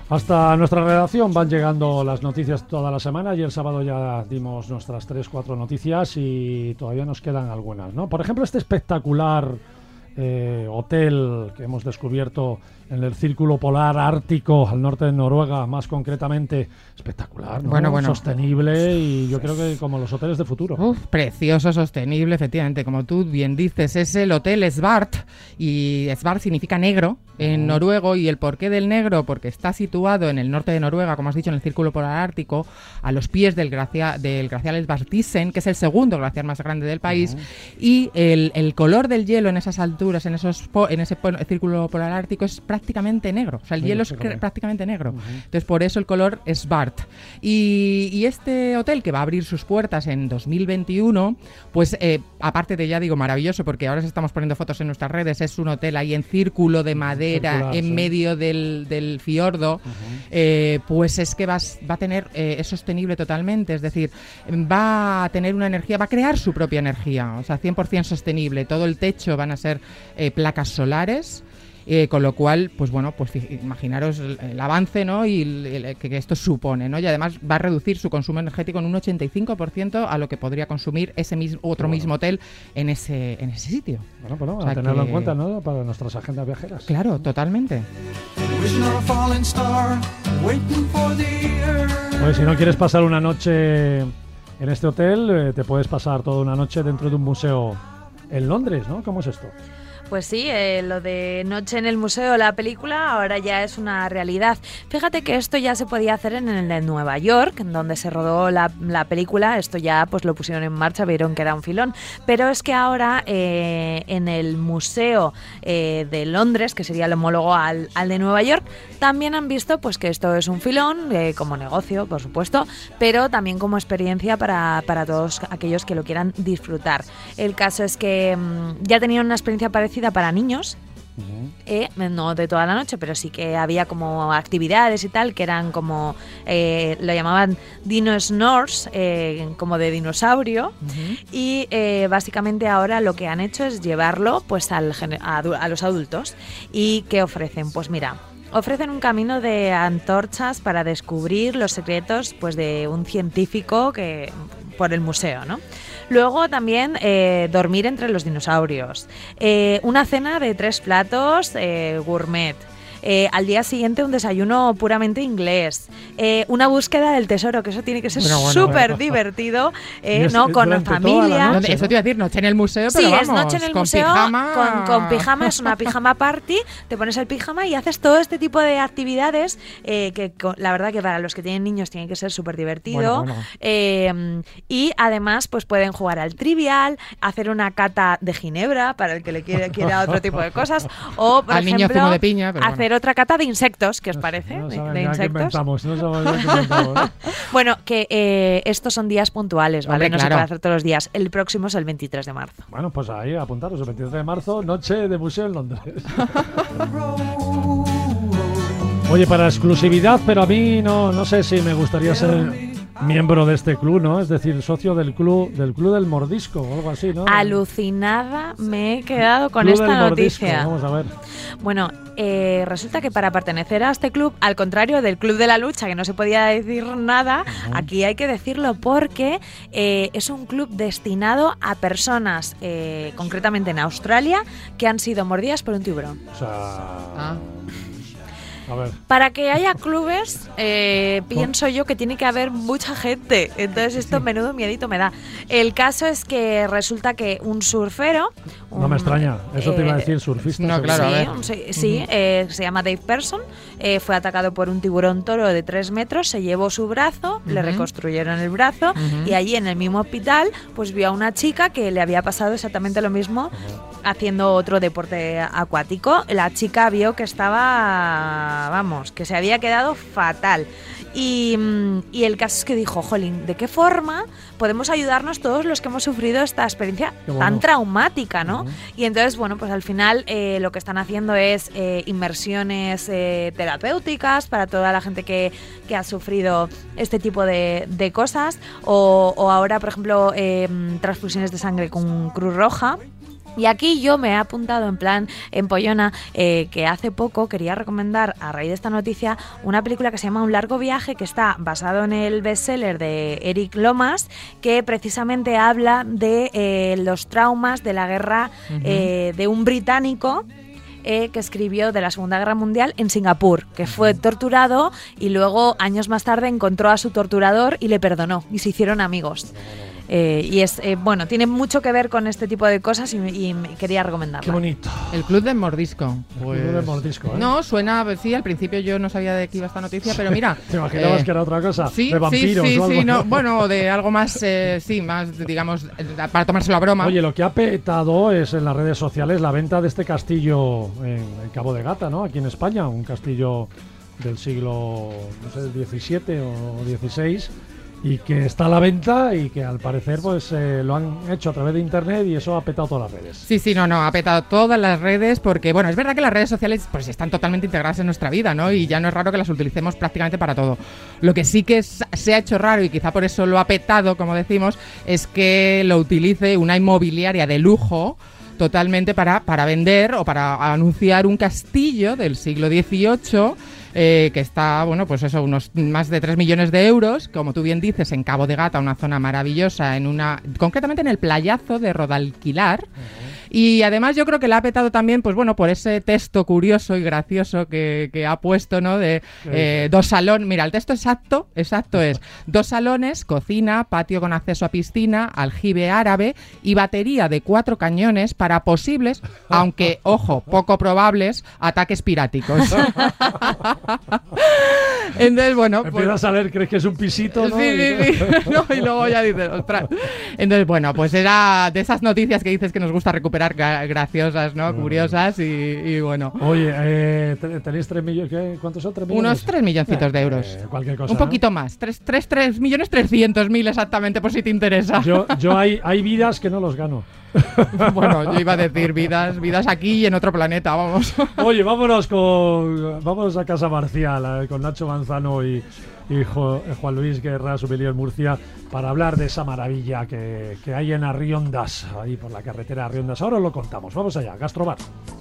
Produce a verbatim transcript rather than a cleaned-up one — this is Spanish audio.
Hasta nuestra redacción van llegando las noticias toda la semana y el sábado ya dimos nuestras tres, cuatro noticias y todavía nos quedan algunas, ¿no? Por ejemplo, este espectacular eh, hotel que hemos descubierto en el Círculo Polar Ártico, al norte de Noruega, más concretamente, espectacular, ¿no? Bueno, bueno. Sostenible y yo creo que como los hoteles de futuro. Uf, precioso, sostenible, efectivamente. Como tú bien dices, es el Hotel Svart, y Svart significa negro en uh-huh. noruego, y el porqué del negro, porque está situado en el norte de Noruega, como has dicho, en el Círculo Polar Ártico, a los pies del, glacia, del glaciar Svartisen, que es el segundo glaciar más grande del país, uh-huh. y el, el color del hielo en esas alturas, en, esos, en ese Círculo Polar Ártico, es prácticamente negro, o sea, el sí, hielo es cre- prácticamente negro. Uh-huh. Entonces, por eso el color es Svart. Y, y este hotel, que va a abrir sus puertas en dos mil veintiuno, pues eh, aparte de, ya digo, maravilloso, porque ahora estamos poniendo fotos en nuestras redes, es un hotel ahí en círculo de madera, circular, en sí. medio del, del fiordo, uh-huh. eh, pues es que va, va a tener, eh, es sostenible totalmente, es decir, va a tener una energía, va a crear su propia energía, o sea, cien por ciento sostenible. Todo el techo van a ser eh, placas solares. Eh, con lo cual, pues bueno, pues imaginaros el, el avance, ¿no? Y el, el, que, que esto supone, ¿no? Y además va a reducir su consumo energético en un ochenta y cinco por ciento a lo que podría consumir ese mismo otro bueno. mismo hotel en ese en ese sitio. Bueno, bueno, o sea a tenerlo que... en cuenta, ¿no? Para nuestras agendas viajeras. Claro, totalmente. Oye, si no quieres pasar una noche en este hotel, eh, te puedes pasar toda una noche dentro de un museo en Londres, ¿no? ¿Cómo es esto? Pues sí, eh, lo de Noche en el Museo, la película, ahora ya es una realidad. Fíjate que esto ya se podía hacer en el de Nueva York, donde se rodó la, la película. Esto ya pues lo pusieron en marcha, vieron que era un filón. Pero es que ahora eh, en el Museo eh, de Londres, que sería el homólogo al, al de Nueva York, también han visto pues que esto es un filón, eh, como negocio, por supuesto, pero también como experiencia para, para todos aquellos que lo quieran disfrutar. El caso es que mmm, ya tenían una experiencia parecida para niños, uh-huh. eh, no de toda la noche, pero sí que había como actividades y tal que eran como eh, lo llamaban Dino Snores, eh, como de dinosaurio, uh-huh. y eh, básicamente ahora lo que han hecho es llevarlo pues al, a, a los adultos. ¿Y qué ofrecen? Pues mira, ofrecen un camino de antorchas para descubrir los secretos pues de un científico que por el museo, ¿no? Luego también eh, dormir entre los dinosaurios, eh, una cena de tres platos eh, gourmet. Eh, al día siguiente un desayuno puramente inglés, eh, una búsqueda del tesoro, que eso tiene que ser súper bueno, bueno. divertido, eh, es, ¿no? Con la familia. Noche, eso te iba a decir, noche en el museo, pero sí, vamos, es noche en el con museo, pijama. Con, con pijama, es una pijama party, te pones el pijama y haces todo este tipo de actividades eh, que con, la verdad que para los que tienen niños tiene que ser súper divertido. Bueno, bueno. Eh, y además pues pueden jugar al trivial, hacer una cata de ginebra para el que le quiera, quiera otro tipo de cosas, o por al ejemplo, niño zumo de piña, pero hacer bueno. otra cata de insectos, ¿qué os parece? No de, saben de insectos. Qué inventamos, no sabemos qué inventamos, ¿eh? Bueno, que eh, estos son días puntuales, ¿vale? Hombre, no claro. se puede hacer todos los días. El próximo es el veintitrés de marzo. Bueno, pues ahí apuntaros, el veintitrés de marzo, noche de museo en Londres. Oye, para exclusividad, pero a mí no, no sé si me gustaría ser miembro de este club, ¿no? Es decir, socio del club del club del mordisco o algo así, ¿no? Alucinada me he quedado con club esta del mordisco. noticia. Vamos a ver. Bueno, eh, resulta que para pertenecer a este club, al contrario del Club de la Lucha, que no se podía decir nada, uh-huh. aquí hay que decirlo porque eh, es un club destinado a personas, eh, concretamente en Australia, que han sido mordidas por un tiburón. O sea... Ah. A ver. Para que haya clubes, eh, pienso yo que tiene que haber mucha gente. Entonces esto menudo miedito me da. El caso es que resulta que un surfero... Un, no me extraña, eso eh, te iba a decir, surfista. No, claro, sí, a ver. Un, sí, sí uh-huh. eh, se llama Dave Person, eh, fue atacado por un tiburón toro de tres metros, se llevó su brazo, uh-huh. le reconstruyeron el brazo uh-huh. y allí en el mismo hospital pues vio a una chica que le había pasado exactamente lo mismo uh-huh. haciendo otro deporte acuático. La chica vio que estaba, vamos, que se había quedado fatal. Y, y el caso es que dijo, jolín, ¿de qué forma podemos ayudarnos todos los que hemos sufrido esta experiencia bueno. tan traumática, ¿no? Uh-huh. Y entonces, bueno, pues al final eh, lo que están haciendo es eh, inmersiones eh, terapéuticas para toda la gente que, que ha sufrido este tipo de, de cosas, o, o ahora, por ejemplo, eh, transfusiones de sangre con Cruz Roja. Y aquí yo me he apuntado en plan empollona eh, que hace poco quería recomendar, a raíz de esta noticia, una película que se llama Un largo viaje, que está basado en el bestseller de Eric Lomas, que precisamente habla de eh, los traumas de la guerra uh-huh. eh, de un británico eh, que escribió de la Segunda Guerra Mundial en Singapur, que fue torturado y luego años más tarde encontró a su torturador y le perdonó y se hicieron amigos. Eh, y es eh, bueno, tiene mucho que ver con este tipo de cosas y, y quería recomendarlo. Qué bonito. El Club del Mordisco. Pues, el Club del Mordisco, ¿eh? No, suena, sí, al principio yo no sabía de qué iba esta noticia, pero mira. ¿Te imaginabas eh, que era otra cosa? Sí, de vampiros sí, sí, o algo. sí, no, bueno, de algo más, eh, sí, más, digamos, para tomárselo a broma. Oye, lo que ha petado es en las redes sociales la venta de este castillo en, en Cabo de Gata, ¿no? Aquí en España, un castillo del siglo, no sé, diecisiete o dieciséis, y que está a la venta y que al parecer pues eh, lo han hecho a través de internet y eso ha petado todas las redes. Sí, sí, no, no, ha petado todas las redes porque, bueno, es verdad que las redes sociales pues están totalmente integradas en nuestra vida, ¿no? Y ya no es raro que las utilicemos prácticamente para todo. Lo que sí que es, se ha hecho raro y quizá por eso lo ha petado, como decimos, es que lo utilice una inmobiliaria de lujo totalmente para, para vender o para anunciar un castillo del siglo dieciocho eh, que está, bueno, pues eso, unos más de tres millones de euros, como tú bien dices, en Cabo de Gata, una zona maravillosa, en una, concretamente en el playazo de Rodalquilar. Uh-huh. Y además yo creo que la ha petado también, pues bueno, por ese texto curioso y gracioso que, que ha puesto, ¿no? De eh, dos salones, mira, el texto exacto, exacto es dos salones, cocina, patio con acceso a piscina, aljibe árabe y batería de cuatro cañones para posibles, aunque, ojo, poco probables, ataques piráticos. Entonces, bueno, pues, empiezas a ver, crees que es un pisito, ¿no? Sí, sí, sí. No, y luego ya dices, ostras. Entonces, bueno, pues era de esas noticias que dices que nos gusta recuperar, graciosas, ¿no? Bueno, curiosas y, y bueno. Oye, eh, tenéis tres millones, ¿qué? ¿Cuántos son? ¿Tres millones? Unos tres milloncitos eh, de euros. Eh, cualquier cosa. Un poquito, ¿no? Más. Tres, tres, tres millones trescientos mil exactamente, por si te interesa. Yo, yo hay, hay vidas que no los gano. Bueno, yo iba a decir vidas, vidas aquí y en otro planeta, vamos. Oye, vámonos con, vámonos a Casa Marcial, eh, con Nacho Manzano y, y jo, Juan Luis Guerra, sommelier en Murcia, para hablar de esa maravilla que, que hay en Arriondas, ahí por la carretera Arriondas. Ahora lo contamos. Vamos allá, Gastrobar.